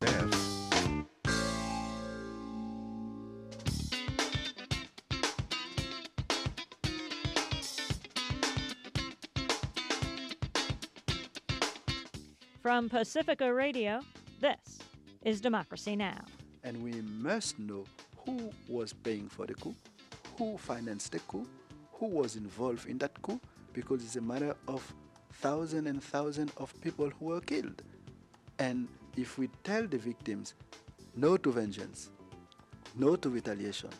RCF. From Pacifica Radio, this is Democracy Now! And we must know who was paying for the coup, who financed the coup, who was involved in that coup, because it's a matter of thousands and thousands of people who were killed. And if we tell the victims no to vengeance, no to retaliation,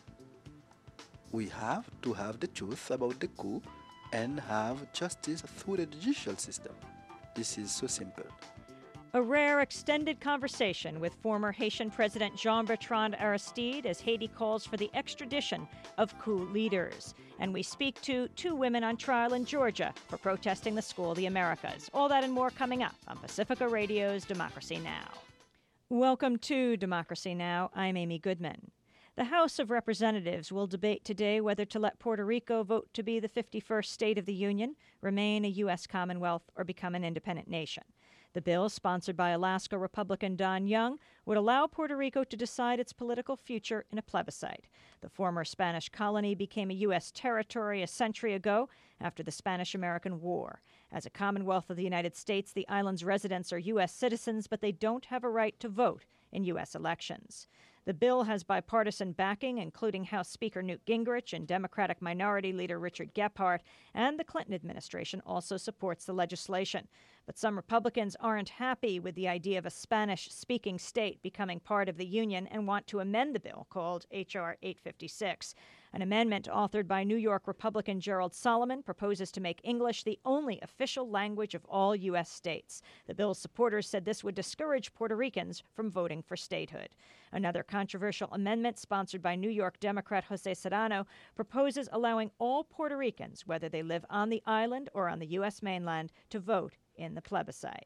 we have to have the truth about the coup and have justice through the judicial system. This is so simple. A rare extended conversation with former Haitian President Jean-Bertrand Aristide as Haiti calls for the extradition of coup leaders. And we speak to two women on trial in Georgia for protesting the School of the Americas. All that and more coming up on Pacifica Radio's Democracy Now! Welcome to Democracy Now! I'm Amy Goodman. The House of Representatives will debate today whether to let Puerto Rico vote to be the 51st state of the Union, remain a U.S. Commonwealth, or become an independent nation. The bill, sponsored by Alaska Republican Don Young, would allow Puerto Rico to decide its political future in a plebiscite. The former Spanish colony became a U.S. territory a century ago after the Spanish-American War. As a Commonwealth of the United States, the island's residents are U.S. citizens, but they don't have a right to vote in U.S. elections. The bill has bipartisan backing, including House Speaker Newt Gingrich and Democratic Minority Leader Richard Gephardt, and the Clinton administration also supports the legislation. But some Republicans aren't happy with the idea of a Spanish-speaking state becoming part of the Union and want to amend the bill, called H.R. 856. An amendment authored by New York Republican Gerald Solomon proposes to make English the only official language of all U.S. states. The bill's supporters said this would discourage Puerto Ricans from voting for statehood. Another controversial amendment, sponsored by New York Democrat Jose Serrano, proposes allowing all Puerto Ricans, whether they live on the island or on the U.S. mainland, to vote in the plebiscite.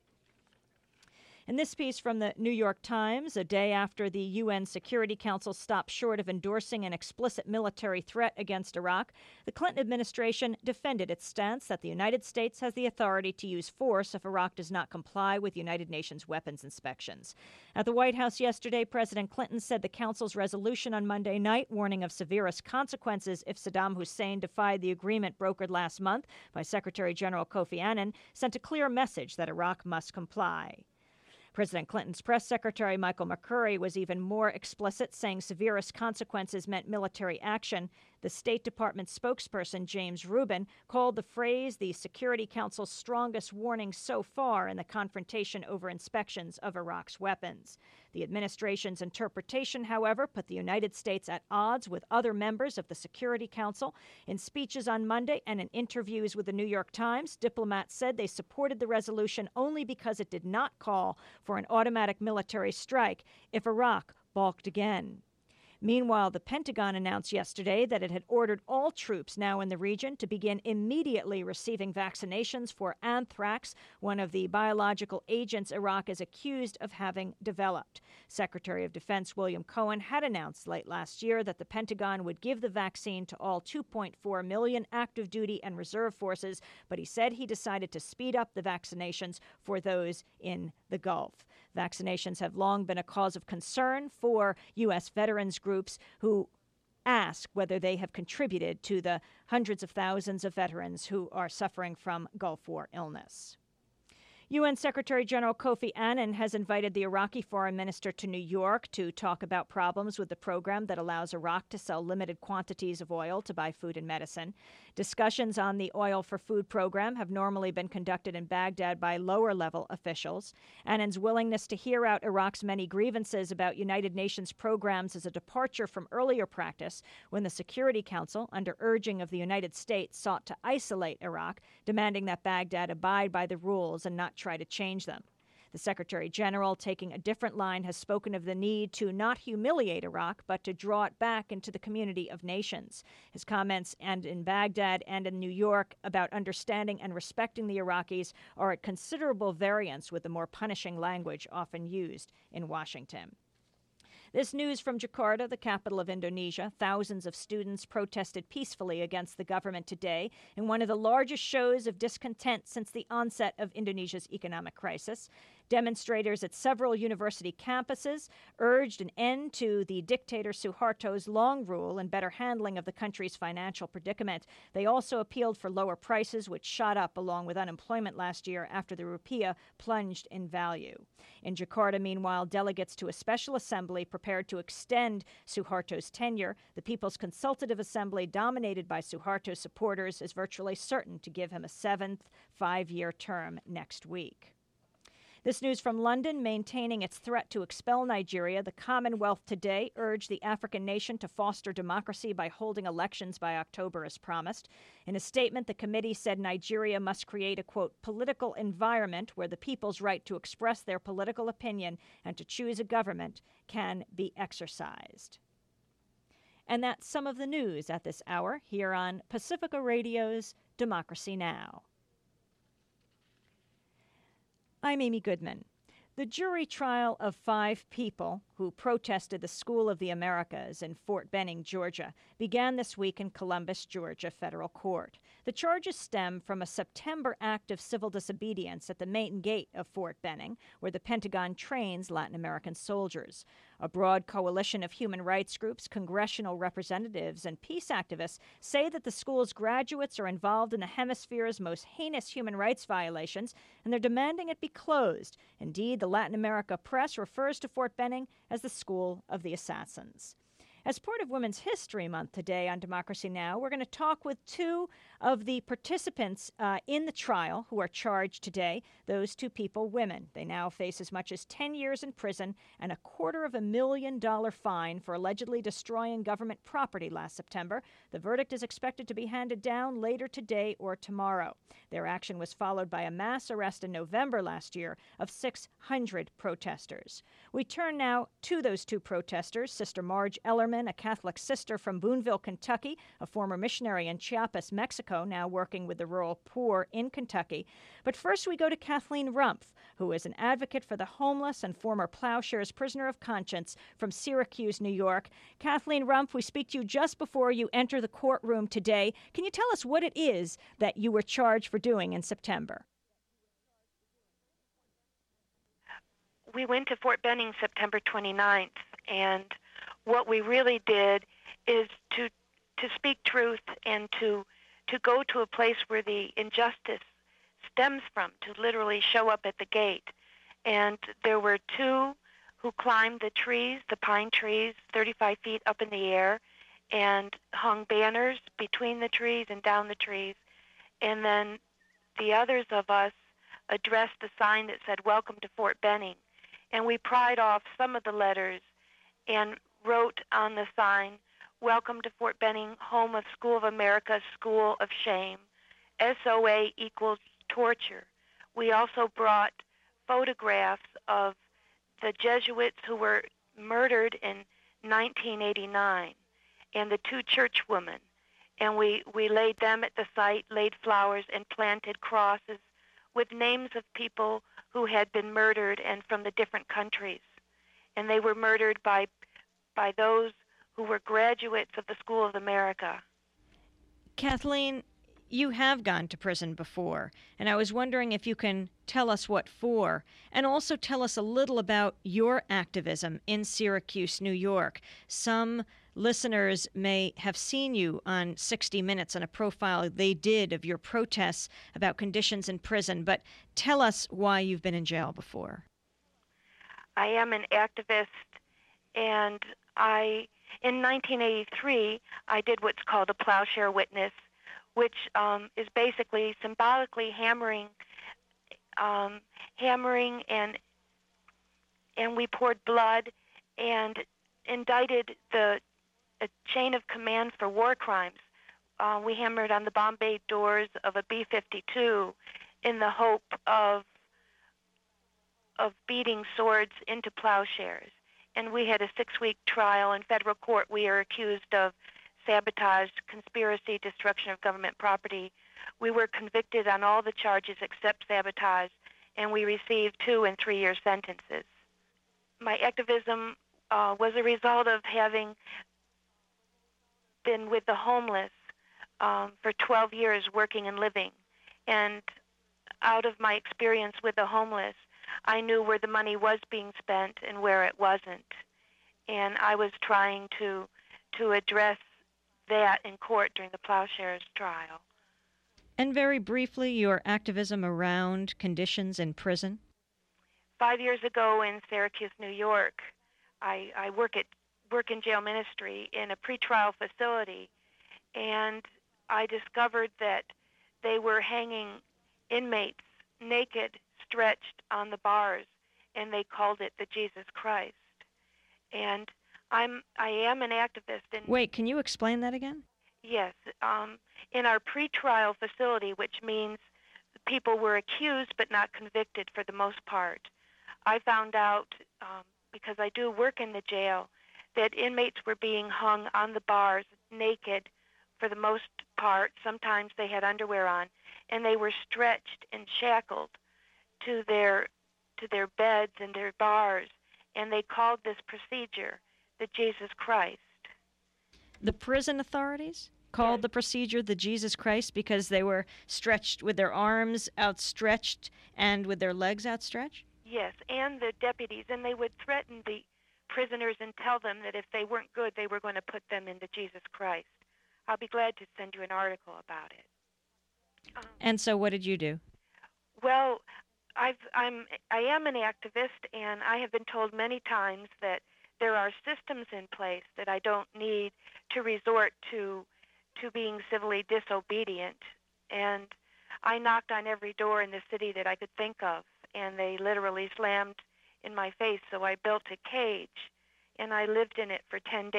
In this piece from the New York Times, a day after the UN Security Council stopped short of endorsing an explicit military threat against Iraq, the Clinton administration defended its stance that the United States has the authority to use force if Iraq does not comply with United Nations weapons inspections. At the White House yesterday, President Clinton said the Council's resolution on Monday night, warning of severest consequences if Saddam Hussein defied the agreement brokered last month by Secretary General Kofi Annan, sent a clear message that Iraq must comply. President Clinton's press secretary, Michael McCurry, was even more explicit, saying severest consequences meant military action. The State Department spokesperson, James Rubin, called the phrase the Security Council's strongest warning so far in the confrontation over inspections of Iraq's weapons. The administration's interpretation, however, put the United States at odds with other members of the Security Council. In speeches on Monday and in interviews with the New York Times, diplomats said they supported the resolution only because it did not call for an automatic military strike if Iraq balked again. Meanwhile, the Pentagon announced yesterday that it had ordered all troops now in the region to begin immediately receiving vaccinations for anthrax, one of the biological agents Iraq is accused of having developed. Secretary of Defense William Cohen had announced late last year that the Pentagon would give the vaccine to all 2.4 million active duty and reserve forces, but he said he decided to speed up the vaccinations for those in the Gulf. Vaccinations have long been a cause of concern for U.S. veterans groups who ask whether they have contributed to the hundreds of thousands of veterans who are suffering from Gulf War illness. UN Secretary General Kofi Annan has invited the Iraqi foreign minister to New York to talk about problems with the program that allows Iraq to sell limited quantities of oil to buy food and medicine. Discussions on the oil for food program have normally been conducted in Baghdad by lower-level officials. Annan's willingness to hear out Iraq's many grievances about United Nations programs is a departure from earlier practice when the Security Council, under urging of the United States, sought to isolate Iraq, demanding that Baghdad abide by the rules and not try to change them. The Secretary General, taking a different line, has spoken of the need to not humiliate Iraq, but to draw it back into the community of nations. His comments, and in Baghdad and in New York, about understanding and respecting the Iraqis are at considerable variance with the more punishing language often used in Washington. This news from Jakarta, the capital of Indonesia. Thousands of students protested peacefully against the government today in one of the largest shows of discontent since the onset of Indonesia's economic crisis. Demonstrators at several university campuses urged an end to the dictator Suharto's long rule and better handling of the country's financial predicament. They also appealed for lower prices, which shot up along with unemployment last year after the rupiah plunged in value. In Jakarta, meanwhile, delegates to a special assembly prepared to extend Suharto's tenure. The People's Consultative Assembly, dominated by Suharto supporters, is virtually certain to give him a seventh five-year term next week. This news from London: maintaining its threat to expel Nigeria, the Commonwealth today urged the African nation to foster democracy by holding elections by October as promised. In a statement, the committee said Nigeria must create a, quote, political environment where the people's right to express their political opinion and to choose a government can be exercised. And that's some of the news at this hour here on Pacifica Radio's Democracy Now! I'm Amy Goodman. The jury trial of 5 people who protested the School of the Americas in Fort Benning, Georgia, began this week in Columbus, Georgia federal court. The charges stem from a September act of civil disobedience at the main gate of Fort Benning, where the Pentagon trains Latin American soldiers. A broad coalition of human rights groups, congressional representatives, and peace activists say that the school's graduates are involved in the hemisphere's most heinous human rights violations, and they're demanding it be closed. Indeed, the Latin America press refers to Fort Benning as the School of the Assassins. As part of Women's History Month today on Democracy Now!, we're going to talk with 2 of the participants in the trial who are charged today. Those 2 people, women. They now face as much as 10 years in prison and a $250,000 fine for allegedly destroying government property last September. The verdict is expected to be handed down later today or tomorrow. Their action was followed by a mass arrest in November last year of 600 protesters. We turn now to those 2 protesters, Sister Marge Ellerman, a Catholic sister from Boonville, Kentucky, a former missionary in Chiapas, Mexico, now working with the rural poor in Kentucky. But first we go to Kathleen Rumpf, who is an advocate for the homeless and former Plowshares prisoner of conscience from Syracuse, New York. Kathleen Rumpf, we speak to you just before you enter the courtroom today. Can you tell us what it is that you were charged for doing in September? We went to Fort Benning September 29th, and what we really did is to speak truth and to go to a place where the injustice stems from, to literally show up at the gate. And there were 2 who climbed the trees, the pine trees, 35 feet up in the air, and hung banners between the trees and down the trees. And then the others of us addressed the sign that said, "Welcome to Fort Benning." And we pried off some of the letters and wrote on the sign, "Welcome to Fort Benning, home of School of America, School of Shame. SOA equals torture." We also brought photographs of the Jesuits who were murdered in 1989 and the 2 churchwomen. And we laid them at the site, laid flowers, and planted crosses with names of people who had been murdered and from the different countries. And they were murdered by those who were graduates of the School of America. Kathleen, you have gone to prison before, and I was wondering if you can tell us what for, and also tell us a little about your activism in Syracuse, New York. Some listeners may have seen you on 60 Minutes on a profile they did of your protests about conditions in prison, but tell us why you've been in jail before. I am an activist, and in 1983, I did what's called a plowshare witness, which is basically symbolically hammering, and we poured blood and indicted a chain of command for war crimes. We hammered on the bomb bay doors of a B-52 in the hope of beating swords into plowshares. And we had a 6-week trial in federal court. We are accused of sabotage, conspiracy, destruction of government property. We were convicted on all the charges except sabotage, and we received 2- and 3-year sentences. My activism was a result of having been with the homeless for 12 years working and living. And out of my experience with the homeless, I knew where the money was being spent and where it wasn't. And I was trying to address that in court during the Plowshares trial. And very briefly, your activism around conditions in prison? 5 years ago in Syracuse, New York, I work in jail ministry in a pretrial facility, and I discovered that they were hanging inmates naked, stretched on the bars, and they called it the Jesus Christ. And I am an activist in. Wait, can you explain that again? Yes, in our pretrial facility, which means people were accused but not convicted for the most part. I found out, because I do work in the jail, that inmates were being hung on the bars naked for the most part. Sometimes they had underwear on, and they were stretched and shackled to their beds and their bars, and they called this procedure the Jesus Christ. The prison authorities called Yes. the procedure the Jesus Christ because they were stretched with their arms outstretched and with their legs outstretched? Yes, and the deputies, and they would threaten the prisoners and tell them that if they weren't good, they were going to put them into Jesus Christ. I'll be glad to send you an article about it. And so what did you do? Well, I am an activist, and I have been told many times that there are systems in place that I don't need to resort to being civilly disobedient. And I knocked on every door in the city that I could think of, and they literally slammed in my face. So I built a cage, and I lived in it for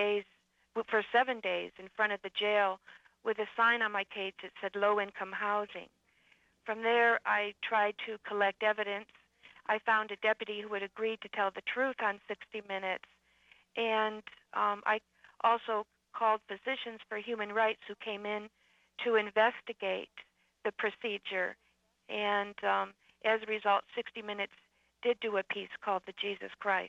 7 days in front of the jail with a sign on my cage that said low-income housing. From there, I tried to collect evidence. I found a deputy who would agree to tell the truth on 60 Minutes, and I also called Physicians for Human Rights who came in to investigate the procedure. And as a result, 60 Minutes did do a piece called The Jesus Christ.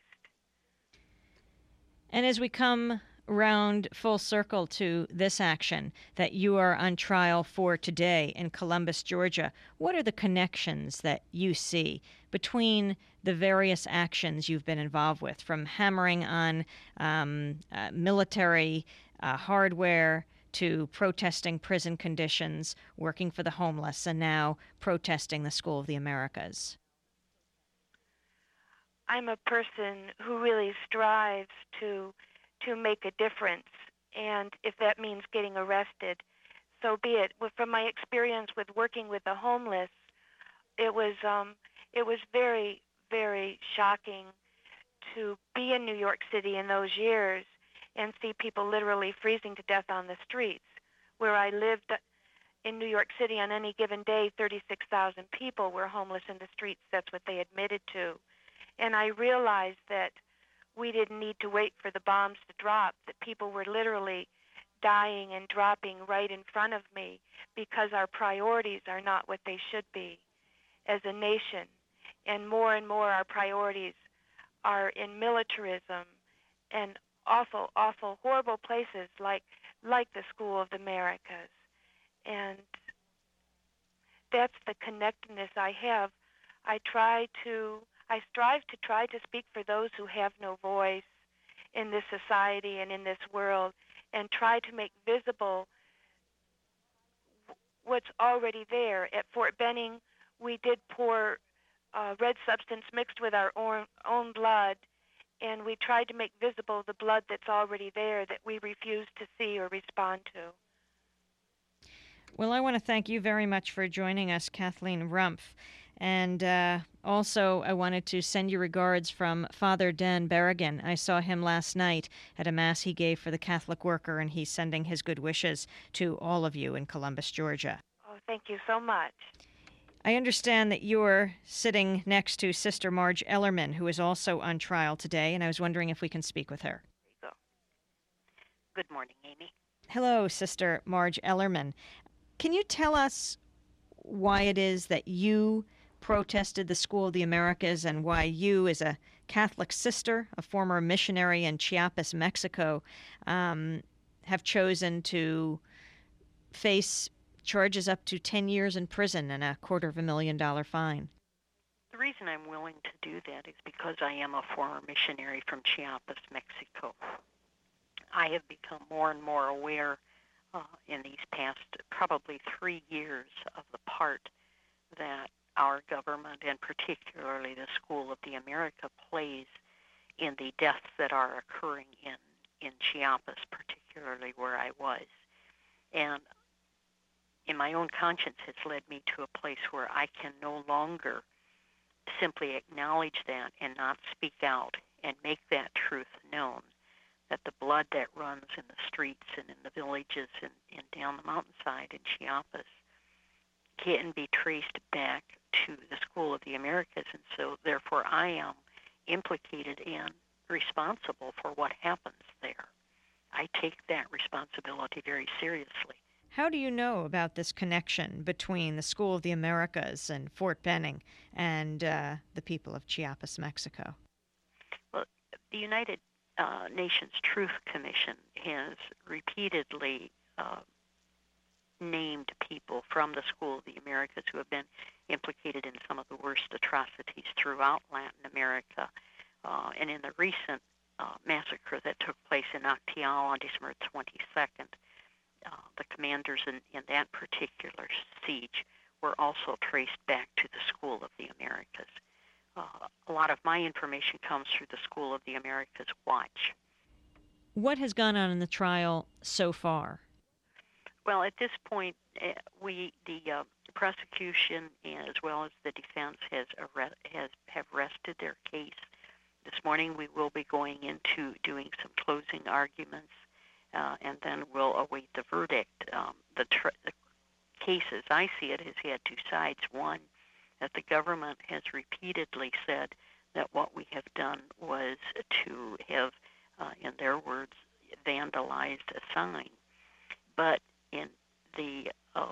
And as we come round full circle to this action that you are on trial for today in Columbus, Georgia, what are the connections that you see between the various actions you've been involved with, from hammering on military hardware to protesting prison conditions, working for the homeless, and now protesting the School of the Americas? I'm a person who really strives to make a difference, and if that means getting arrested, so be it. From my experience with working with the homeless, it was very, very shocking to be in New York City in those years and see people literally freezing to death on the streets. Where I lived in New York City, on any given day, 36,000 people were homeless in the streets. That's what they admitted to. And I realized that we didn't need to wait for the bombs to drop, that people were literally dying and dropping right in front of me because our priorities are not what they should be as a nation. And more our priorities are in militarism and awful, awful, horrible places like the School of the Americas. And that's the connectedness I have. I strive to try to speak for those who have no voice in this society and in this world, and try to make visible what's already there. At Fort Benning, we did pour red substance mixed with our own blood, and we tried to make visible the blood that's already there that we refuse to see or respond to. Well, I want to thank you very much for joining us, Kathleen Rumpf. And also, I wanted to send you regards from Father Dan Berrigan. I saw him last night at a Mass he gave for the Catholic worker, and he's sending his good wishes to all of you in Columbus, Georgia. Oh, thank you so much. I understand that you're sitting next to Sister Marge Ellerman, who is also on trial today, and I was wondering if we can speak with her. There you go. Good morning, Amy. Hello, Sister Marge Ellerman. Can you tell us why it is that you protested the School of the Americas and why you, as a Catholic sister, a former missionary in Chiapas, Mexico, have chosen to face charges up to 10 years in prison and $250,000 fine? The reason I'm willing to do that is because I am a former missionary from Chiapas, Mexico. I have become more and more aware in these past probably 3 years of the part that our government, and particularly the School of the America, plays in the deaths that are occurring in Chiapas, particularly where I was. And in my own conscience, has led me to a place where I can no longer simply acknowledge that and not speak out and make that truth known, that the blood that runs in the streets and in the villages and down the mountainside in Chiapas can be traced back to the School of the Americas. And so therefore I am implicated and responsible for what happens there. I take that responsibility very seriously. How do you know about this connection between the School of the Americas and Fort Benning and the people of Chiapas, Mexico? Well, the United Nations Truth Commission has repeatedly named people from the School of the Americas who have been implicated in some of the worst atrocities throughout Latin America. And in the recent massacre that took place in Acteal on December 22nd, the commanders in that particular siege were also traced back to the School of the Americas. A lot of my information comes through the School of the Americas Watch. What has gone on in the trial so far? Well, at this point, the prosecution as well as the defense have rested their case. This morning we will be going into doing some closing arguments, and then we'll await the verdict. The case, as I see it, has had two sides. One, that the government has repeatedly said that what we have done was to have, in their words, vandalized a sign. But in the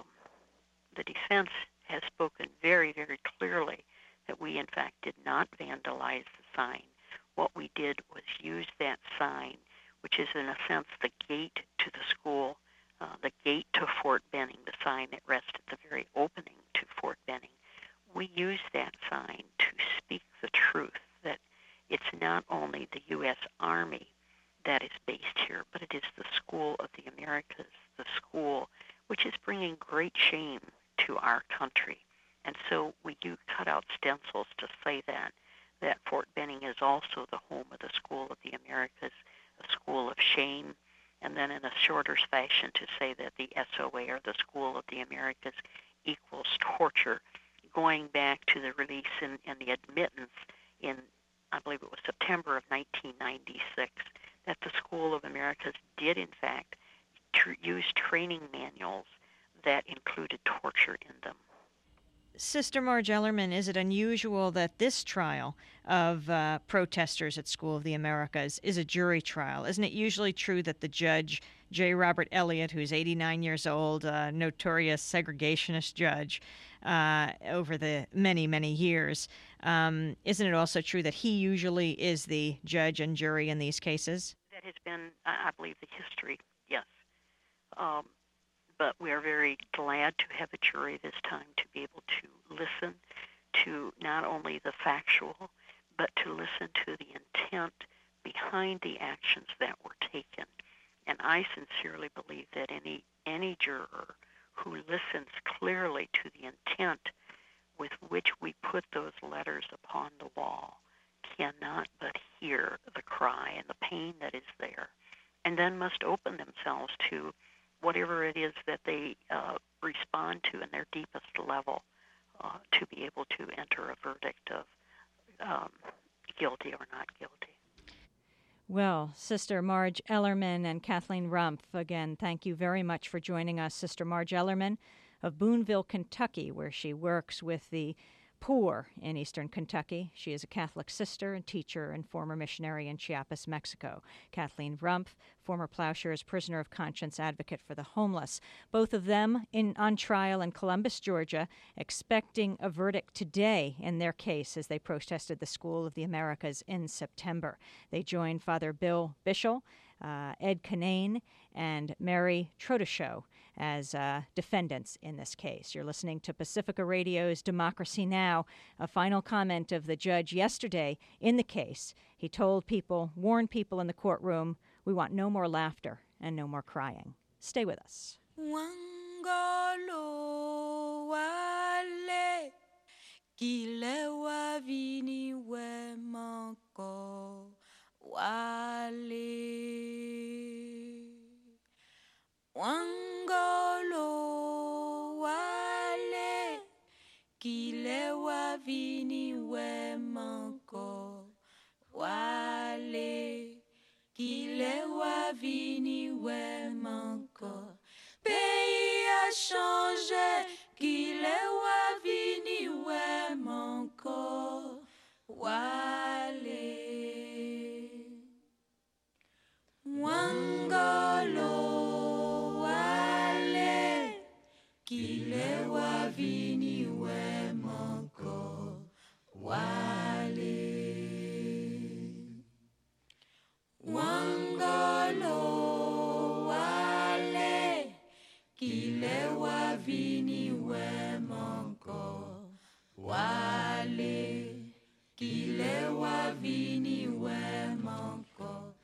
defense has spoken very, very clearly that we, in fact, did not vandalize the sign. What we did was use that sign, which is, in a sense, the gate to the school, the gate to Fort Benning, the sign that rests at the very opening to Fort Benning. We use that sign to speak the truth, that it's not only the U.S. Army that is based here, but it is the School of the Americas, the school which is bringing great shame to our country. And so we do cut out stencils to say that Fort Benning is also the home of the School of the Americas, a school of shame, and then in a shorter fashion to say that the SOA, or the School of the Americas, equals torture, going back to the release and the admittance in, I believe it was September of 1996, that the School of Americas did, in fact, use training manuals that included torture in them. Sister Marge Ellerman, is it unusual that this trial of protesters at School of the Americas is a jury trial? Isn't it usually true that the judge, J. Robert Elliott, who's 89 years old, a notorious segregationist judge over the many, many years, isn't it also true that he usually is the judge and jury in these cases? That has been, I believe, the history, yes. But we are very glad to have a jury this time to be able to listen to not only the factual, but to listen to the intent behind the actions that were taken. And I sincerely believe that any juror who listens clearly to the intent with which we put those letters upon the wall cannot but hear the cry and the pain that is there, and then must open themselves to whatever it is that they respond to in their deepest level to be able to enter a verdict of guilty or not guilty. Well, Sister Marge Ellerman and Kathleen Rumpf, again, thank you very much for joining us. Sister Marge Ellerman of Boonville, Kentucky, where she works with the poor in eastern Kentucky. She is a Catholic sister and teacher and former missionary in Chiapas, Mexico. Kathleen Rumpf, former Plowshares prisoner of conscience advocate for the homeless. Both of them on trial in Columbus, Georgia, expecting a verdict today in their case as they protested the School of the Americas in September. They joined Father Bill Bischel, Ed Canane, and Mary Troteshow as defendants in this case. You're listening to Pacifica Radio's Democracy Now!, a final comment of the judge yesterday in the case. He told people, warned people in the courtroom, we want no more laughter and no more crying. Stay with us. Wangolo wale kile wavini wemako wale Wangolo wale kile wavini wemako wale kile wavini wemako pays a changé qu'il est wavini wemako wale Wangolo wale kile wavini wemako wale Wangolo wale kile wavini wemako wale kile wavini wemako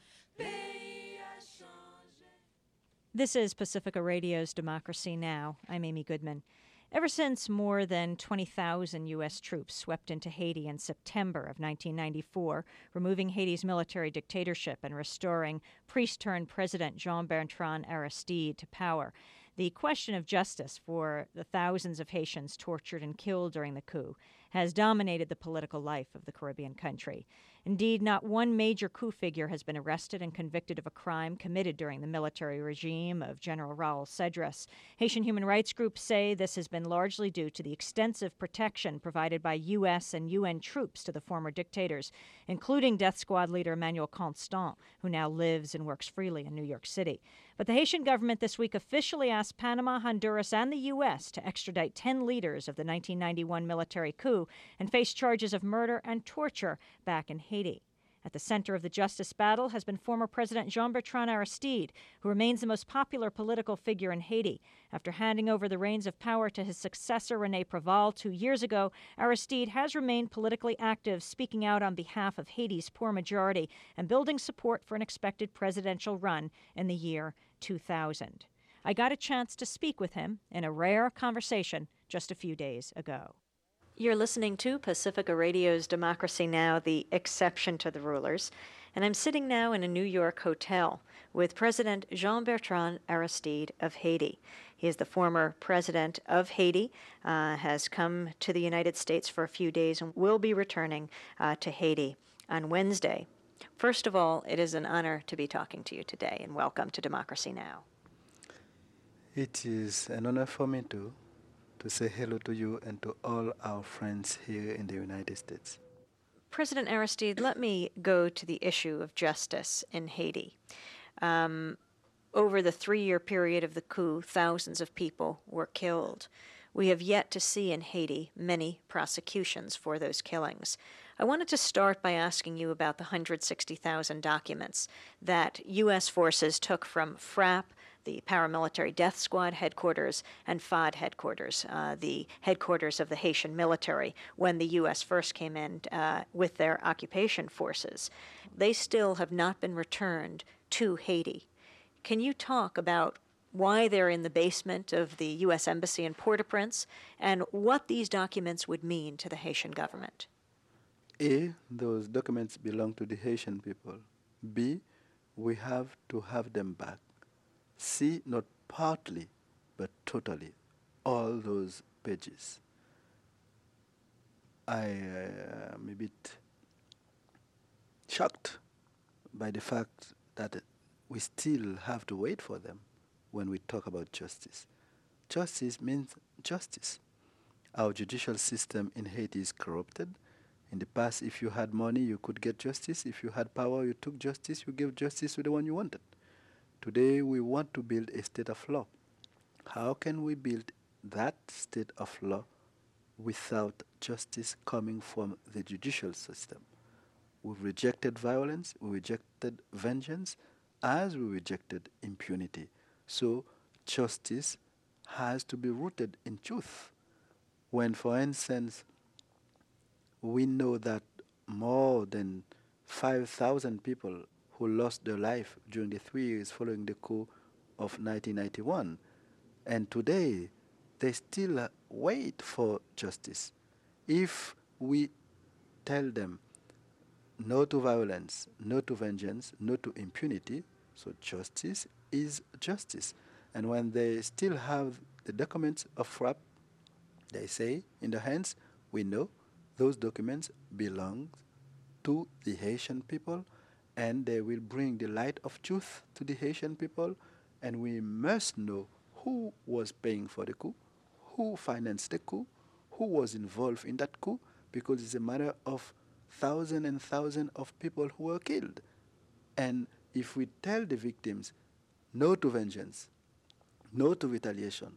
This is Pacifica Radio's Democracy Now! I'm Amy Goodman. Ever since more than 20,000 U.S. troops swept into Haiti in September of 1994, removing Haiti's military dictatorship and restoring priest-turned-President Jean-Bertrand Aristide to power, the question of justice for the thousands of Haitians tortured and killed during the coup has dominated the political life of the Caribbean country. Indeed, not one major coup figure has been arrested and convicted of a crime committed during the military regime of General Raul Cedras. Haitian human rights groups say this has been largely due to the extensive protection provided by U.S. and UN troops to the former dictators, including Death Squad leader Emmanuel Constant, who now lives and works freely in New York City. But the Haitian government this week officially asked Panama, Honduras, and the U.S. to extradite 10 leaders of the 1991 military coup and face charges of murder and torture back in Haiti. At the center of the justice battle has been former President Jean-Bertrand Aristide, who remains the most popular political figure in Haiti. After handing over the reins of power to his successor, René Préval, 2 years ago, Aristide has remained politically active, speaking out on behalf of Haiti's poor majority and building support for an expected presidential run in the year 2000. I got a chance to speak with him in a rare conversation just a few days ago. You're listening to Pacifica Radio's Democracy Now!, the exception to the rulers, and I'm sitting now in a New York hotel with President Jean-Bertrand Aristide of Haiti. He is the former president of Haiti, has come to the United States for a few days, and will be returning to Haiti on Wednesday. First of all, it is an honor to be talking to you today, and welcome to Democracy Now! It is an honor for me too, to say hello to you and to all our friends here in the United States. President Aristide, let me go to the issue of justice in Haiti. Over the 3-year period of the coup, thousands of people were killed. We have yet to see in Haiti many prosecutions for those killings. I wanted to start by asking you about the 160,000 documents that U.S. forces took from FRAP, the paramilitary death squad headquarters, and FAD headquarters, the headquarters of the Haitian military, when the U.S. first came in with their occupation forces. They still have not been returned to Haiti. Can you talk about why they're in the basement of the U.S. Embassy in Port-au-Prince and what these documents would mean to the Haitian government? A, those documents belong to the Haitian people. B, we have to have them back. C, not partly, but totally, all those pages. I am a bit shocked by the fact that we still have to wait for them when we talk about justice. Justice means justice. Our judicial system in Haiti is corrupted. In the past, if you had money, you could get justice. If you had power, you took justice, you gave justice to the one you wanted. Today, we want to build a state of law. How can we build that state of law without justice coming from the judicial system? We've rejected violence, we rejected vengeance, as we rejected impunity. So justice has to be rooted in truth. When, for instance, we know that more than 5,000 people who lost their life during the 3 years following the coup of 1991, and today they still wait for justice. If we tell them no to violence, no to vengeance, no to impunity, so justice is justice. And when they still have the documents of FRAP, they say in their hands, we know those documents belong to the Haitian people, and they will bring the light of truth to the Haitian people, and we must know who was paying for the coup, who financed the coup, who was involved in that coup, because it's a matter of thousands and thousands of people who were killed. And if we tell the victims no to vengeance, no to retaliation,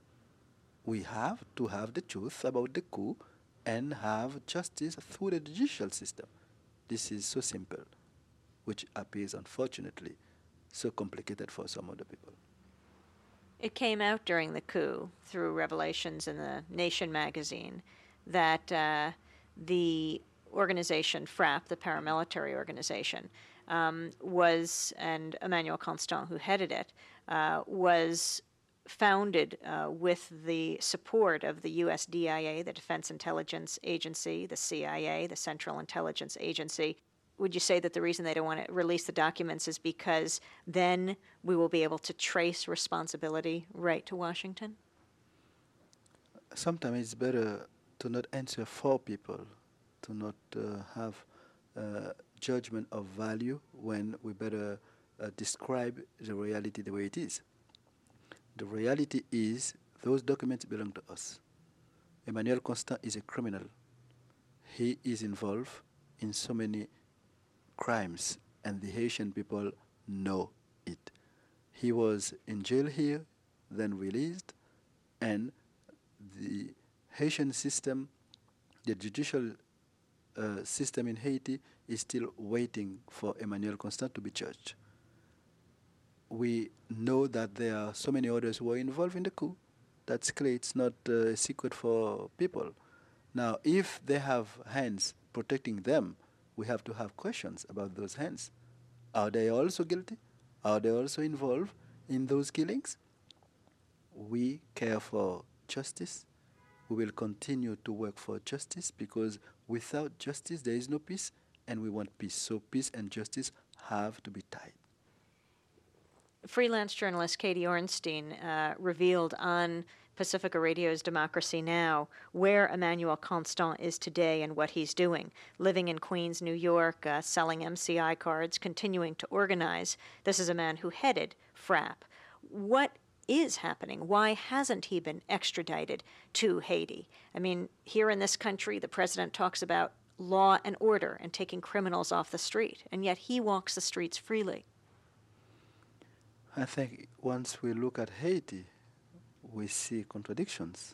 we have to have the truth about the coup and have justice through the judicial system. This is so simple, which appears unfortunately so complicated for some other people. It came out during the coup through revelations in the Nation magazine that the organization FRAP, the paramilitary organization, was, and Emmanuel Constant, who headed it, was founded with the support of the US DIA, the Defense Intelligence Agency, the CIA, the Central Intelligence Agency. Would you say that the reason they don't want to release the documents is because then we will be able to trace responsibility right to Washington? Sometimes it's better to not answer for people, to not have judgment of value when we better describe the reality the way it is. The reality is those documents belong to us. Emmanuel Constant is a criminal. He is involved in so many crimes, and the Haitian people know it. He was in jail here, then released, and the Haitian system, the judicial system in Haiti, is still waiting for Emmanuel Constant to be judged. We know that there are so many others who are involved in the coup. That's clear. It's not a secret for people. Now, if they have hands protecting them, we have to have questions about those hands. Are they also guilty? Are they also involved in those killings? We care for justice. We will continue to work for justice because without justice there is no peace, and we want peace. So peace and justice have to be tied. Freelance journalist Katie Ornstein revealed on Pacifica Radio's Democracy Now! Where Emmanuel Constant is today and what he's doing. Living in Queens, New York, selling MCI cards, continuing to organize. This is a man who headed FRAP. What is happening? Why hasn't he been extradited to Haiti? I mean, here in this country, the president talks about law and order and taking criminals off the street, and yet he walks the streets freely. I think once we look at Haiti, we see contradictions.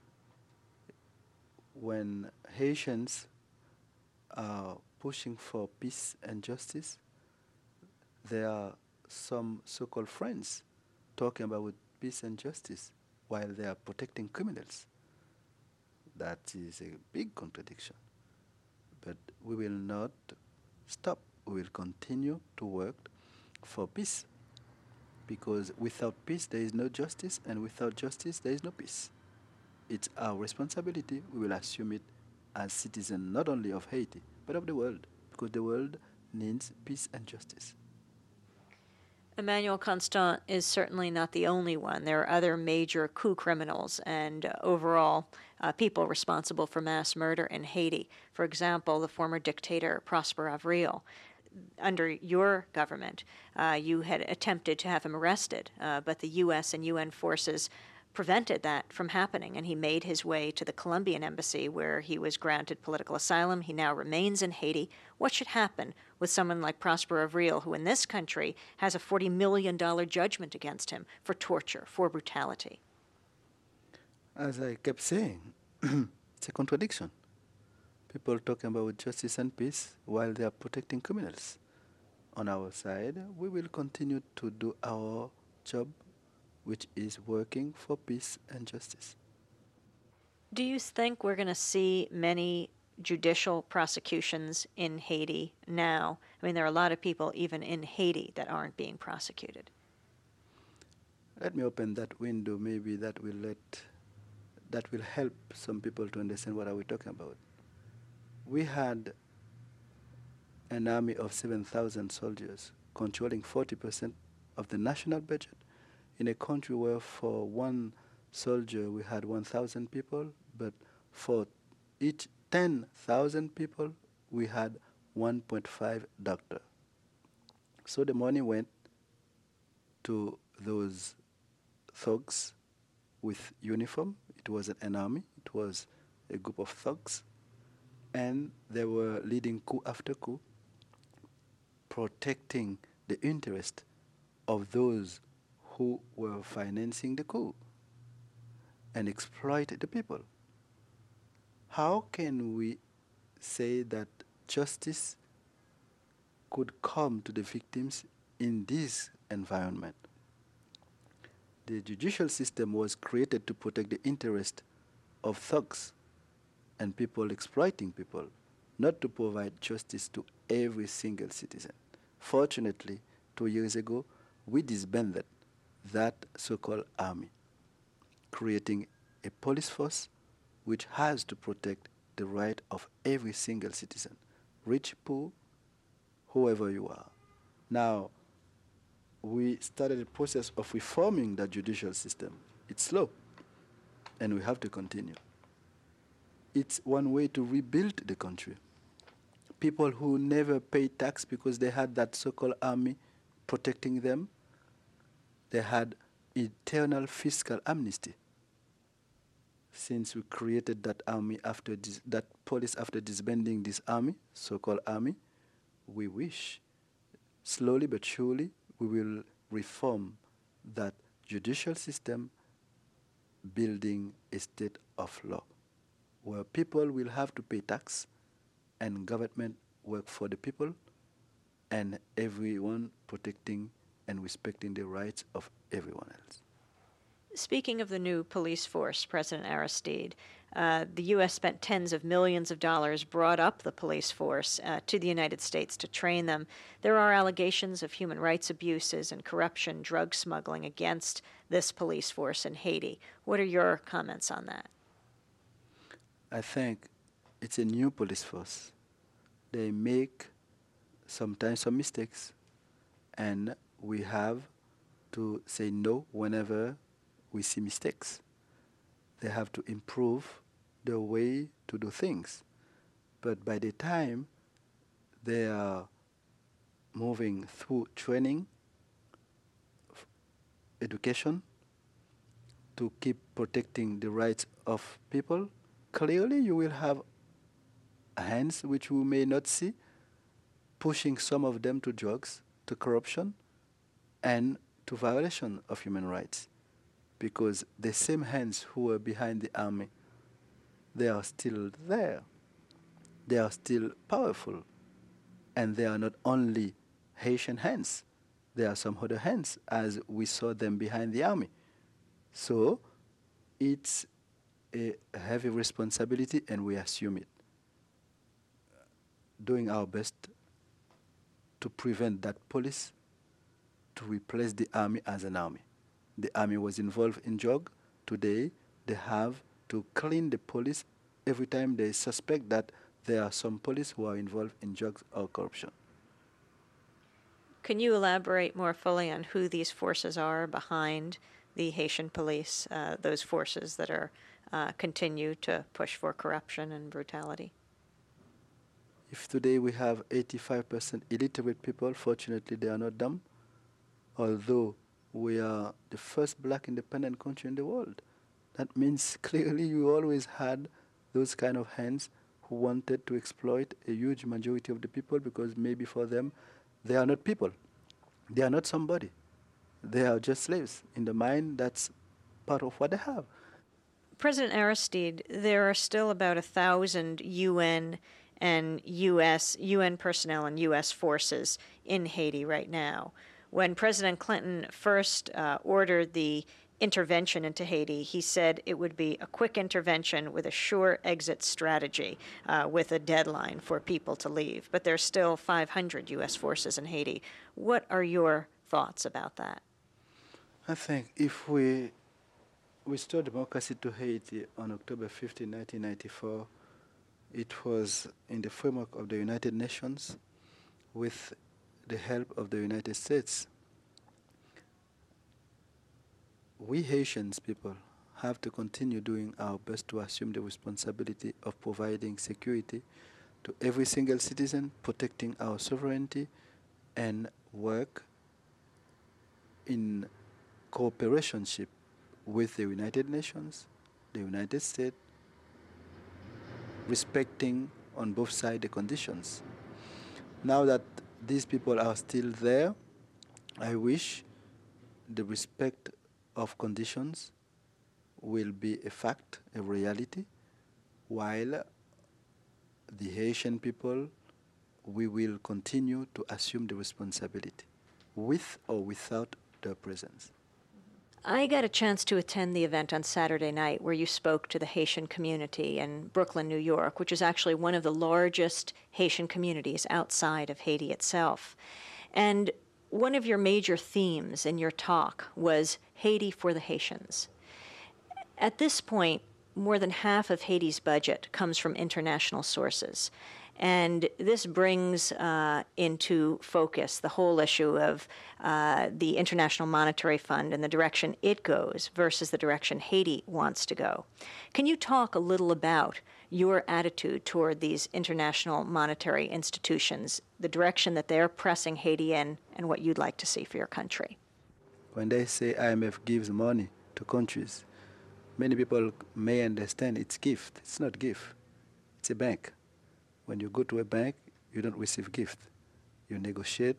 When Haitians are pushing for peace and justice, there are some so-called friends talking about peace and justice while they are protecting criminals. That is a big contradiction. But we will not stop. We will continue to work for peace. Because without peace, there is no justice, and without justice, there is no peace. It's our responsibility. We will assume it as citizens not only of Haiti, but of the world, because the world needs peace and justice. Emmanuel Constant is certainly not the only one. There are other major coup criminals and overall people responsible for mass murder in Haiti. For example, the former dictator Prosper Avril. Under your government, you had attempted to have him arrested, but the U.S. and UN forces prevented that from happening, and he made his way to the Colombian embassy where he was granted political asylum. He now remains in Haiti. What should happen with someone like Prosper Avril, who in this country has a $40 million judgment against him for torture, for brutality? As I kept saying, it's a contradiction. People talking about justice and peace while they are protecting criminals. On our side, we will continue to do our job which is working for peace and justice. Do you think we're going to see many judicial prosecutions in Haiti now? I mean, there are a lot of people even in Haiti that aren't being prosecuted. Let me open that window. Maybe that will help some people to understand what are we talking about. We had an army of 7,000 soldiers controlling 40% of the national budget in a country where for one soldier we had 1,000 people, but for each 10,000 people we had 1.5 doctor. So the money went to those thugs with uniform. It wasn't an army, it was a group of thugs. And they were leading coup after coup, protecting the interest of those who were financing the coup and exploit the people. How can we say that justice could come to the victims in this environment? The judicial system was created to protect the interest of thugs and people exploiting people, not to provide justice to every single citizen. Fortunately, 2 years ago, we disbanded that so-called army, creating a police force which has to protect the right of every single citizen, rich, poor, whoever you are. Now, we started a process of reforming the judicial system. It's slow, and we have to continue. It's one way to rebuild the country. People who never paid tax because they had that so-called army protecting them, they had eternal fiscal amnesty. Since we created that army after that police after disbanding this army, so-called army, we wish, slowly but surely, we will reform that judicial system, building a state of law, where people will have to pay tax and government work for the people and everyone protecting and respecting the rights of everyone else. Speaking of the new police force, President Aristide, the U.S. spent tens of millions of dollars, brought up the police force to the United States to train them. There are allegations of human rights abuses and corruption, drug smuggling against this police force in Haiti. What are your comments on that? I think it's a new police force. They make sometimes some mistakes, and we have to say no whenever we see mistakes. They have to improve the way to do things. But by the time they are moving through training, education, to keep protecting the rights of people, clearly you will have hands which we may not see, pushing some of them to drugs, to corruption, and to violation of human rights. Because the same hands who were behind the army, they are still there. They are still powerful. And they are not only Haitian hands. There are some other hands, as we saw them behind the army. So it's a heavy responsibility, and we assume it. Doing our best to prevent that police to replace the army as an army. The army was involved in drug. Today, they have to clean the police every time they suspect that there are some police who are involved in drugs or corruption. Can you elaborate more fully on who these forces are behind the Haitian police, those forces that are continue to push for corruption and brutality? If today we have 85% illiterate people, fortunately they are not dumb, although we are the first black independent country in the world. That means clearly you always had those kind of hands who wanted to exploit a huge majority of the people, because maybe for them they are not people. They are not somebody. They are just slaves. In the mind, that's part of what they have. President Aristide, there are still about 1,000 UN and UN personnel and U.S. forces in Haiti right now. When President Clinton first ordered the intervention into Haiti, he said it would be a quick intervention with a sure exit strategy, with a deadline for people to leave. But there's still 500 U.S. forces in Haiti. What are your thoughts about that? I think if we restored democracy to Haiti on October 15, 1994, it was in the framework of the United Nations with the help of the United States. We Haitians people have to continue doing our best to assume the responsibility of providing security to every single citizen, protecting our sovereignty, and work in cooperation with the United Nations, the United States, respecting on both sides the conditions. Now that these people are still there, I wish the respect of conditions will be a fact, a reality, while the Haitian people, we will continue to assume the responsibility, with or without their presence. I got a chance to attend the event on Saturday night where you spoke to the Haitian community in Brooklyn, New York, which is actually one of the largest Haitian communities outside of Haiti itself. And one of your major themes in your talk was Haiti for the Haitians. At this point, more than half of Haiti's budget comes from international sources. And this brings into focus the whole issue of the International Monetary Fund and the direction it goes versus the direction Haiti wants to go. Can you talk a little about your attitude toward these international monetary institutions, the direction that they're pressing Haiti in, and what you'd like to see for your country? When they say IMF gives money to countries, many people may understand it's gift. It's not gift. It's a bank. When you go to a bank, you don't receive gift. You negotiate,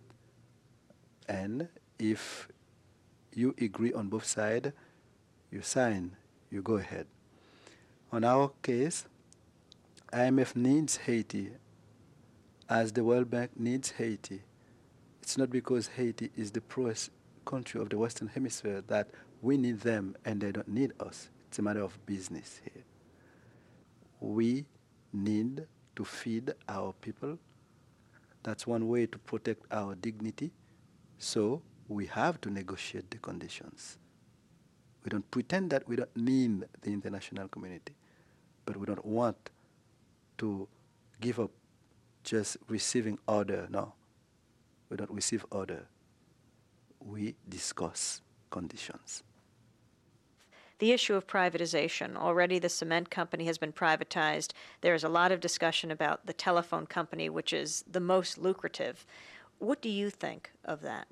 and if you agree on both sides, you sign, you go ahead. On our case, IMF needs Haiti as the World Bank needs Haiti. It's not because Haiti is the poorest country of the Western Hemisphere that we need them and they don't need us. It's a matter of business here. We need to feed our people. That's one way to protect our dignity. So we have to negotiate the conditions. We don't pretend that we don't need the international community, but we don't want to give up just receiving order. No, we don't receive order. We discuss conditions. The issue of privatization. Already the cement company has been privatized. There's a lot of discussion about the telephone company, which is the most lucrative. What do you think of that?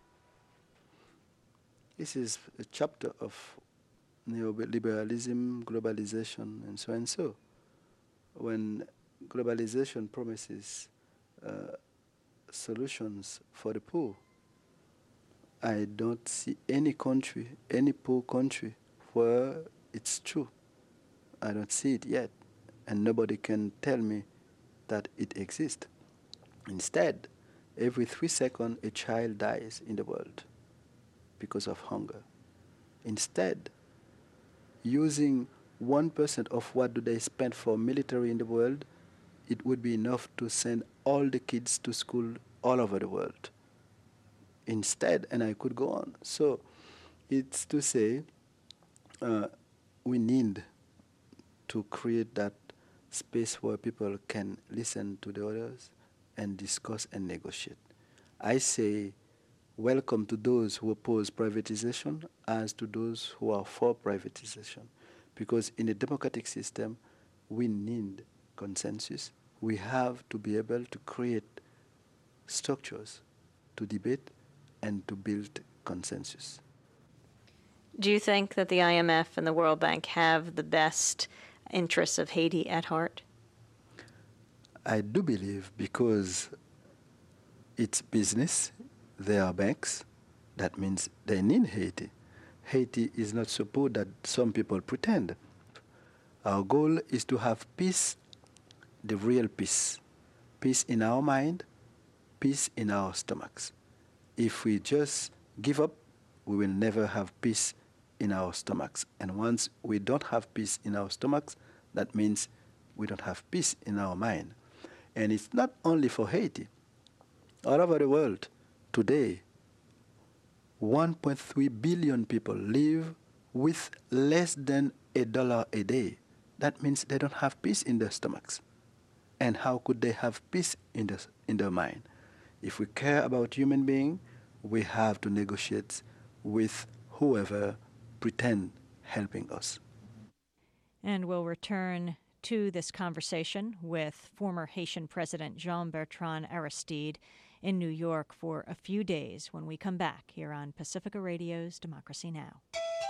This is a chapter of neoliberalism, globalization, and so and so. When globalization promises solutions for the poor, I don't see any country, any poor country, where it's true. I don't see it yet, and nobody can tell me that it exists. Instead, every 3 seconds a child dies in the world because of hunger. Instead, using 1% of what do they spend for military in the world, it would be enough to send all the kids to school all over the world. Instead, and I could go on. So it's to say, we need to create that space where people can listen to the others and discuss and negotiate. I say welcome to those who oppose privatization as to those who are for privatization. Because in a democratic system, we need consensus. We have to be able to create structures to debate and to build consensus. Do you think that the IMF and the World Bank have the best interests of Haiti at heart? I do believe, because it's business, they are banks, that means they need Haiti. Haiti is not so poor that some people pretend. Our goal is to have peace, the real peace. Peace in our mind, peace in our stomachs. If we just give up, we will never have peace in our stomachs. And once we don't have peace in our stomachs, that means we don't have peace in our mind. And it's not only for Haiti. All over the world, today, 1.3 billion people live with less than $1 a day. That means they don't have peace in their stomachs. And how could they have peace in their mind? If we care about human being, we have to negotiate with whoever pretend helping us. And we'll return to this conversation with former Haitian President Jean-Bertrand Aristide in New York for a few days when we come back here on Pacifica Radio's Democracy Now!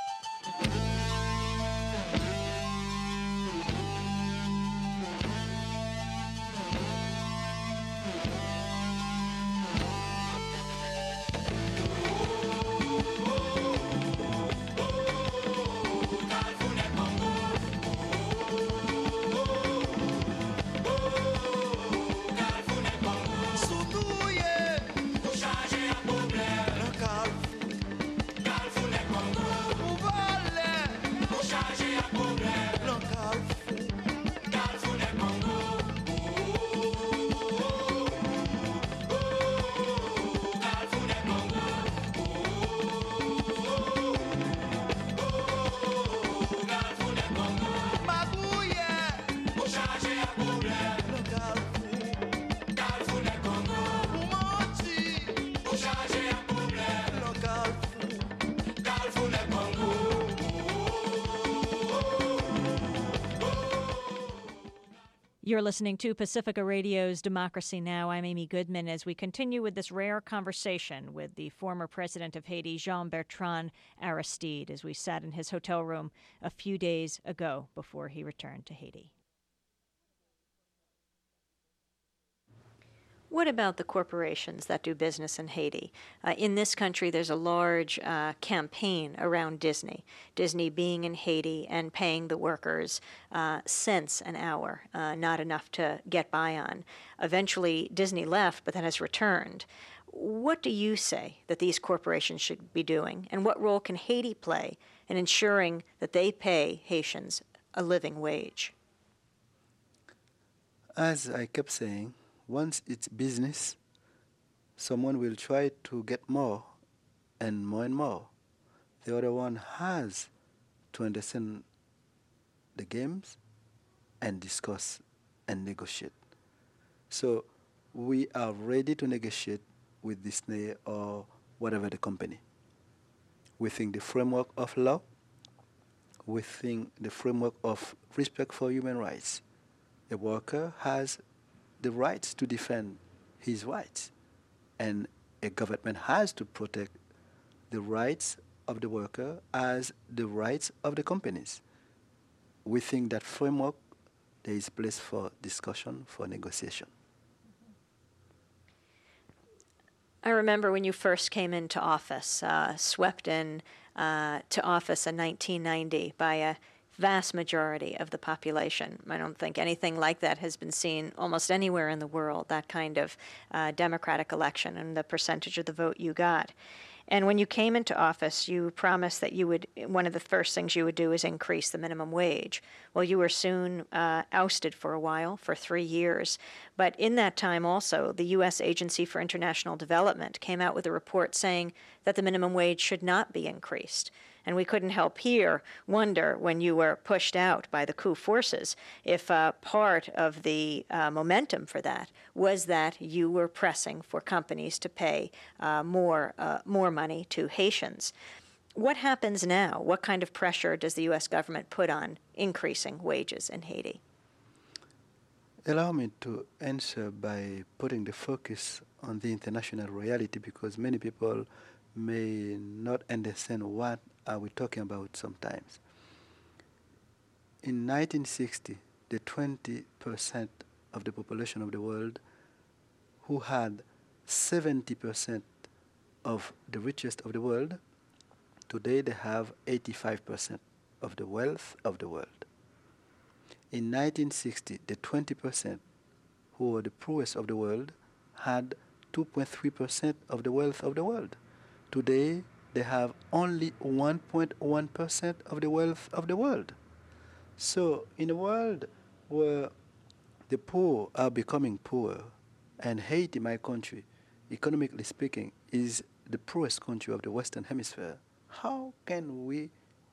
You're listening to Pacifica Radio's Democracy Now! I'm Amy Goodman as we continue with this rare conversation with the former president of Haiti, Jean-Bertrand Aristide, as we sat in his hotel room a few days ago before he returned to Haiti. What about the corporations that do business in Haiti? In this country, there's a large campaign around Disney. Disney being in Haiti and paying the workers cents an hour, not enough to get by on. Eventually, Disney left, but then has returned. What do you say that these corporations should be doing, and what role can Haiti play in ensuring that they pay Haitians a living wage? As I kept saying, once it's business, someone will try to get more and more and more. The other one has to understand the games and discuss and negotiate. So we are ready to negotiate with Disney or whatever the company. Within the framework of law, within the framework of respect for human rights. A worker has the rights to defend his rights, and a government has to protect the rights of the worker as the rights of the companies. Within that framework, there is place for discussion, for negotiation. I remember when you first came into office, swept in to office in 1990 by a vast majority of the population. I don't think anything like that has been seen almost anywhere in the world, that kind of democratic election and the percentage of the vote you got. And when you came into office, you promised that you would, one of the first things you would do is increase the minimum wage. Well, you were soon ousted for a while, for 3 years. But in that time also, the U.S. Agency for International Development came out with a report saying that the minimum wage should not be increased. And we couldn't help here wonder, when you were pushed out by the coup forces, if part of the momentum for that was that you were pressing for companies to pay more money to Haitians. What happens now? What kind of pressure does the U.S. government put on increasing wages in Haiti? Allow me to answer by putting the focus on the international reality, because many people may not understand what are we talking about sometimes. In 1960, the 20% of the population of the world who had 70% of the richest of the world, today they have 85% of the wealth of the world. In 1960, the 20% who were the poorest of the world had 2.3% of the wealth of the world. Today, they have only 1.1% of the wealth of the world. So, in a world where the poor are becoming poorer, and Haiti, my country, economically speaking, is the poorest country of the Western Hemisphere, how can we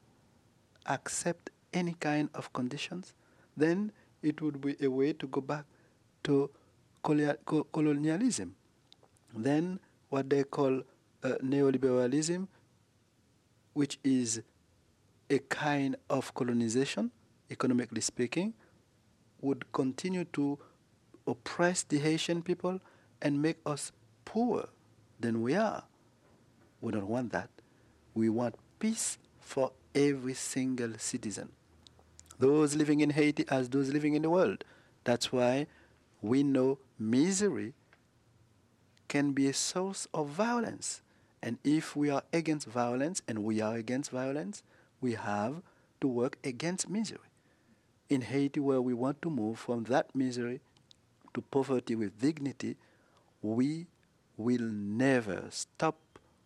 accept any kind of conditions? Then it would be a way to go back to colonialism. Then what they call neoliberalism, which is a kind of colonization, economically speaking, would continue to oppress the Haitian people and make us poorer than we are. We don't want that. We want peace for every single citizen, those living in Haiti as those living in the world. That's why we know misery can be a source of violence. And if we are against violence, and we are against violence, we have to work against misery. In Haiti, where we want to move from that misery to poverty with dignity, we will never stop,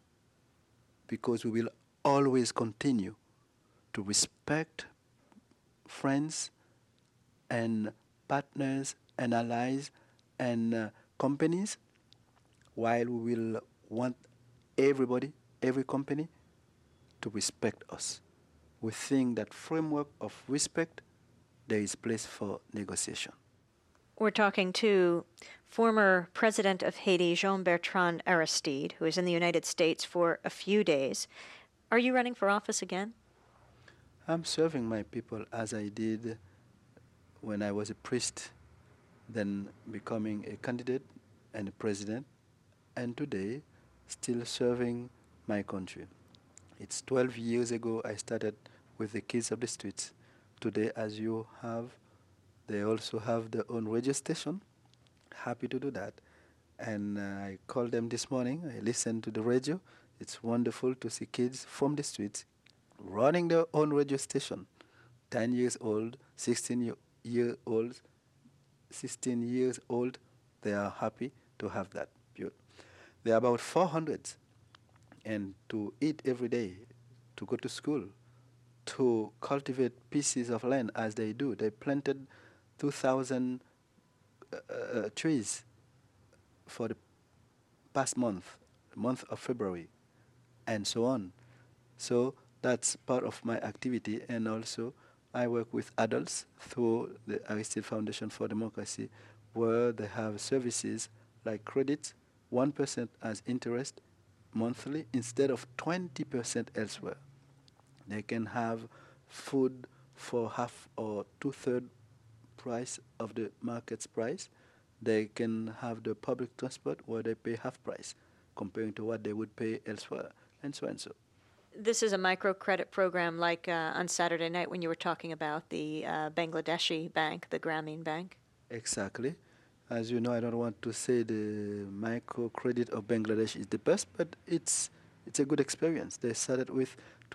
because we will always continue to respect friends and partners and allies and companies, while we will want everybody, every company, to respect us. Within that framework of respect, there is place for negotiation. We're talking to former President of Haiti, Jean-Bertrand Aristide, who is in the United States for a few days. Are you running for office again? I'm serving my people as I did when I was a priest, then becoming a candidate and a president, and today still serving my country. It's 12 years ago I started with the Kids of the Streets. Today, as you have, they also have their own radio station. Happy to do that. And I called them this morning. I listened to the radio. It's wonderful to see kids from the streets running their own radio station. 10 years old, 16 year olds, 16 years old, they are happy to have that. There are about 400, and to eat every day, to go to school, to cultivate pieces of land as they do. They planted 2,000 trees for the past month, the month of February, and so on. So that's part of my activity, and also I work with adults through the Aristide Foundation for Democracy, where they have services like credit, 1% as interest monthly instead of 20% elsewhere. They can have food for half or two-third price of the market's price. They can have the public transport where they pay half price comparing to what they would pay elsewhere, and so and so. This is a microcredit program like on Saturday night when you were talking about the Bangladeshi bank, the Grameen Bank. Exactly. As you know, I don't want to say the microcredit of Bangladesh is the best, but it's a good experience. They started with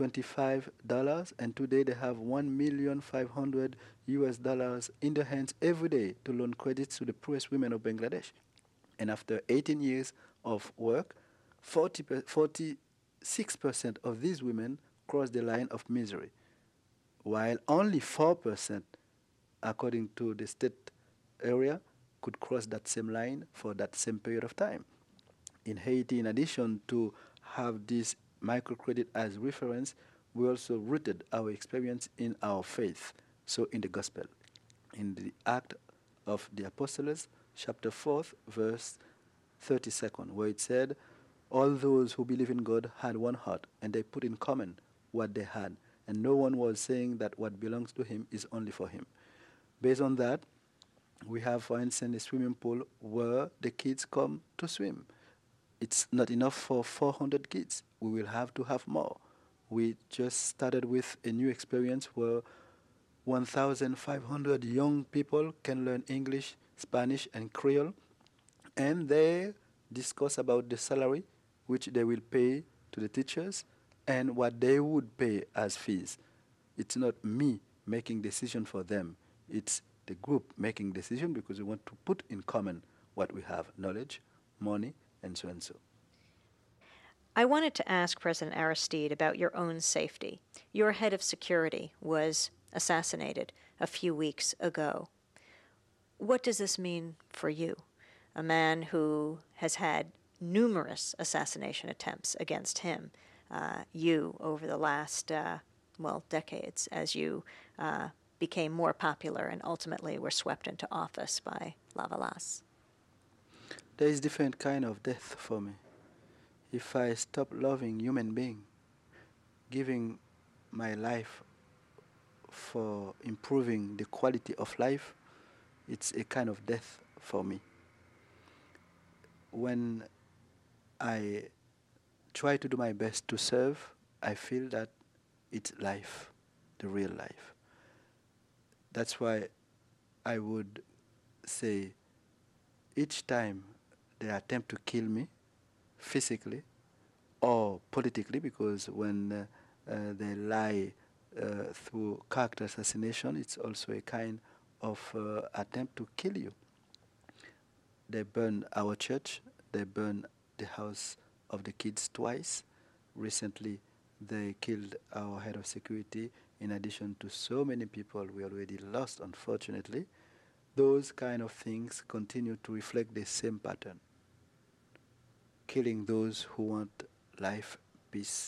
$25, and today they have 1,500,000 US dollars in their hands every day to loan credits to the poorest women of Bangladesh. And after 18 years of work, 46% of these women cross the line of misery, while only 4%, according to the state area, could cross that same line for that same period of time. In Haiti, in addition to have this microcredit as reference, we also rooted our experience in our faith, so in the gospel, in the Act of the Apostles, chapter 4, verse 32nd, where it said, all those who believe in God had one heart, and they put in common what they had, and no one was saying that what belongs to him is only for him. Based on that, we have, for instance, a swimming pool where the kids come to swim. It's not enough for 400 kids. We will have to have more. We just started with a new experience where 1,500 young people can learn English, Spanish, and Creole, and they discuss about the salary which they will pay to the teachers and what they would pay as fees. It's not me making decision for them. It's the group making decision because we want to put in common what we have, knowledge, money, and so and so. I wanted to ask President Aristide about your own safety. Your head of security was assassinated a few weeks ago. What does this mean for you, a man who has had numerous assassination attempts against him, you, over the last, decades, as you became more popular and ultimately were swept into office by Lavalas? There is different kind of death for me. If I stop loving human being, giving my life for improving the quality of life, it's a kind of death for me. When I try to do my best to serve, I feel that it's life, the real life. That's why I would say each time they attempt to kill me physically or politically, because when they lie through character assassination, it's also a kind of attempt to kill you. They burned our church, they burned the house of the kids twice. Recently, they killed our head of security, in addition to so many people we already lost, unfortunately. Those kind of things continue to reflect the same pattern. Killing those who want life, peace.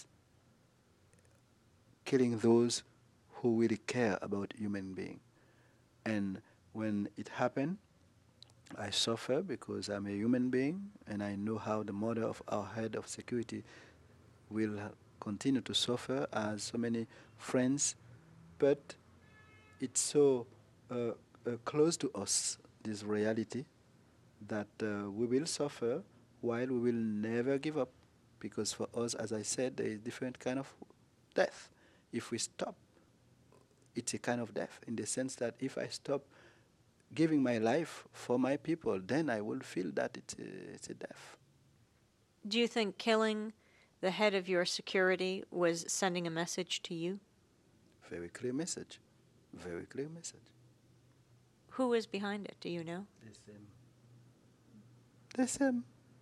Killing those who really care about human being. And when it happens, I suffer because I'm a human being, and I know how the mother of our head of security will continue to suffer, as so many friends. But it's so close to us, this reality, that we will suffer while we will never give up. Because for us, as I said, there is different kind of death. If we stop, it's a kind of death, in the sense that if I stop giving my life for my people, then I will feel that it's a death. Do you think killing the head of your security was sending a message to you? Very clear message. Very clear message. Who is behind it? Do you know? The same. The same.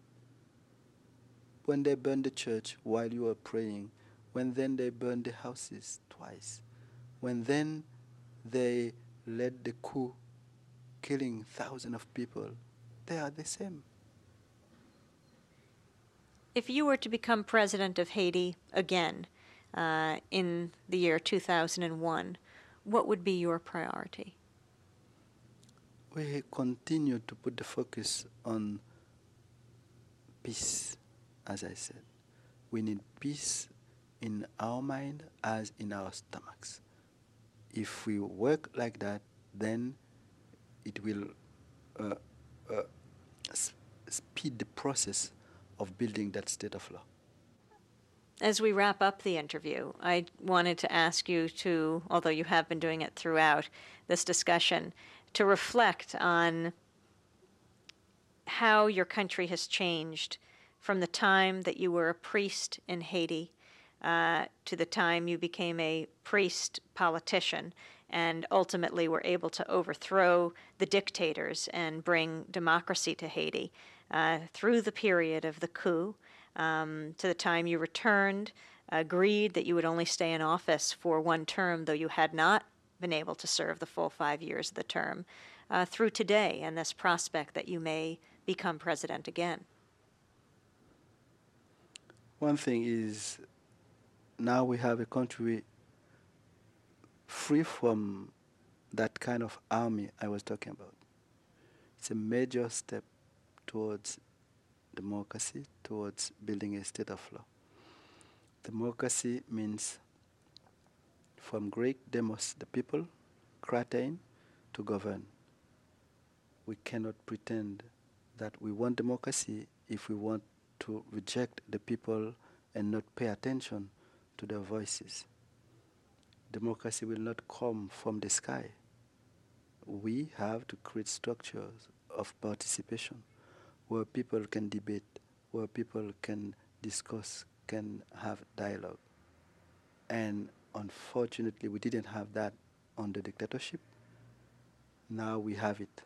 When they burned the church while you were praying, when then they burned the houses twice, when then they led the coup, killing thousands of people, they are the same. If you were to become president of Haiti again in the year 2001, what would be your priority? We continue to put the focus on peace, as I said. We need peace in our mind as in our stomachs. If we work like that, then it will speed the process of building that state of law. As we wrap up the interview, I wanted to ask you to, although you have been doing it throughout this discussion, to reflect on how your country has changed from the time that you were a priest in Haiti to the time you became a priest politician and ultimately were able to overthrow the dictators and bring democracy to Haiti, through the period of the coup, to the time you returned, agreed that you would only stay in office for one term, though you had not been able to serve the full 5 years of the term, through today and this prospect that you may become president again. One thing is, now we have a country free from that kind of army I was talking about. It's a major step towards democracy, towards building a state of law. Democracy means from Greek demos, the people, kratein, to govern. We cannot pretend that we want democracy if we want to reject the people and not pay attention to their voices. Democracy will not come from the sky. We have to create structures of participation where people can debate, where people can discuss, can have dialogue. And unfortunately, we didn't have that under dictatorship. Now we have it.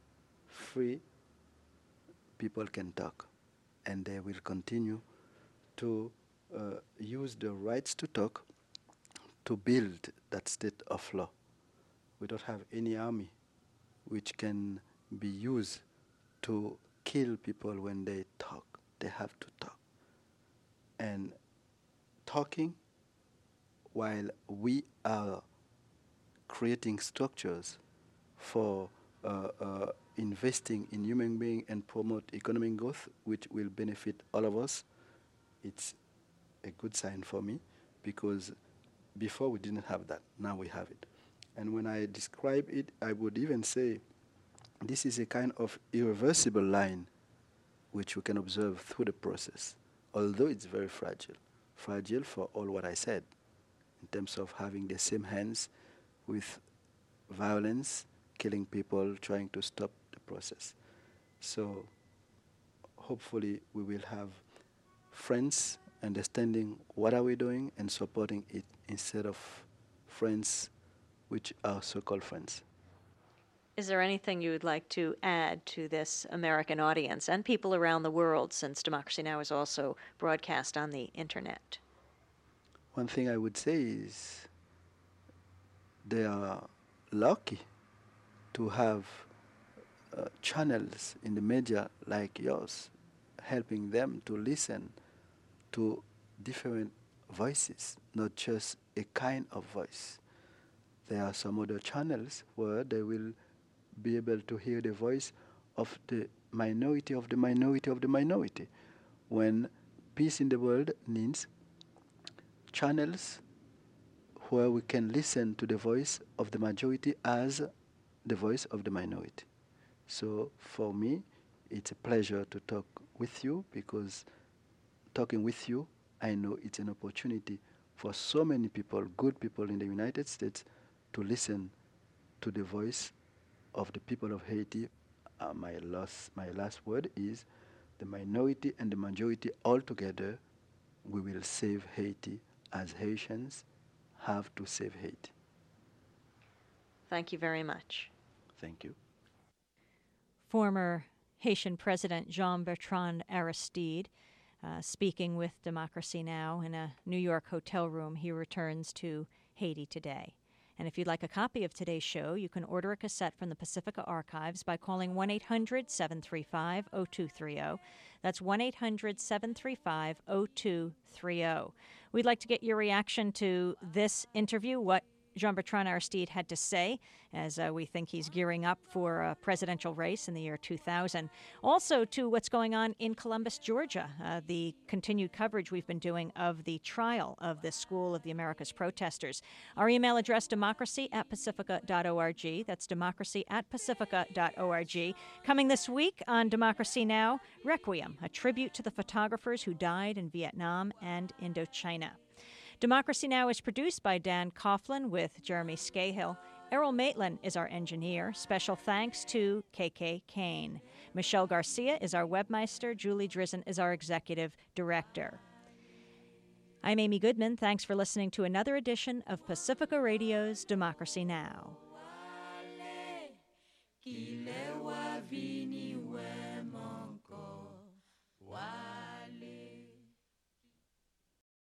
Free people can talk, and they will continue to use the rights to talk to build that state of law. We don't have any army which can be used to kill people when they talk. They have to talk. And talking while we are creating structures for investing in human beings and promote economic growth, which will benefit all of us, it's a good sign for me, because before we didn't have that. Now we have it. And when I describe it, I would even say this is a kind of irreversible line which we can observe through the process, although it's very fragile. Fragile for all what I said, in terms of having the same hands with violence, killing people, trying to stop the process. So hopefully we will have friends understanding what are we doing and supporting it, instead of friends which are so-called friends. Is there anything you would like to add to this American audience and people around the world, since Democracy Now! Is also broadcast on the internet? One thing I would say is they are lucky to have channels in the media like yours, helping them to listen to different voices, not just a kind of voice. There are some other channels where they will be able to hear the voice of the minority of the minority of the minority. When peace in the world needs channels where we can listen to the voice of the majority as the voice of the minority. So for me, it's a pleasure to talk with you, because talking with you, I know it's an opportunity for so many people, good people in the United States, to listen to the voice of the people of Haiti. My last word is the minority and the majority all together, we will save Haiti, as Haitians have to save Haiti. Thank you very much. Thank you. Former Haitian President Jean-Bertrand Aristide, speaking with Democracy Now! In a New York hotel room. He returns to Haiti today. And if you'd like a copy of today's show, you can order a cassette from the Pacifica Archives by calling 1-800-735-0230. That's 1-800-735-0230. We'd like to get your reaction to this interview, what Jean-Bertrand Aristide had to say, as we think he's gearing up for a presidential race in the year 2000. Also to what's going on in Columbus, Georgia, the continued coverage we've been doing of the trial of this School of the Americas protesters. Our email address, democracy@pacifica.org. That's democracy@pacifica.org. Coming this week on Democracy Now!, Requiem, a tribute to the photographers who died in Vietnam and Indochina. Democracy Now! Is produced by Dan Coughlin with Jeremy Scahill. Errol Maitland is our engineer. Special thanks to KK Kane. Michelle Garcia is our webmaster. Julie Drizzen is our executive director. I'm Amy Goodman. Thanks for listening to another edition of Pacifica Radio's Democracy Now!